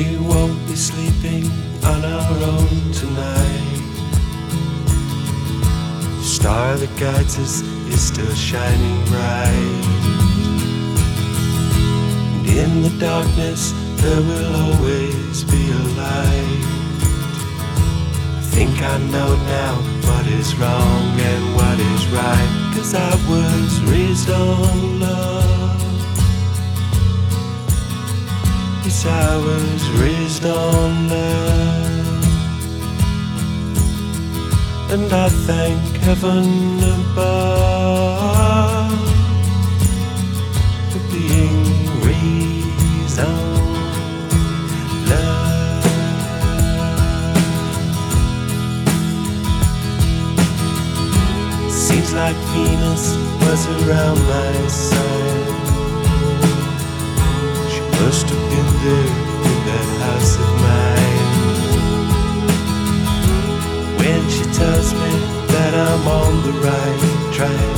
We won't be sleeping on our own tonight. The star that guides us is still shining bright. And in the darkness there will always be a light. I think I know now what is wrong and what is right, 'cause I was raised on love. Yes, I was raised on love. And I thank heaven above for being raised on love. Seems like Venus was around my side. She must have been there in that house of mine. When she tells me that I'm on the right track,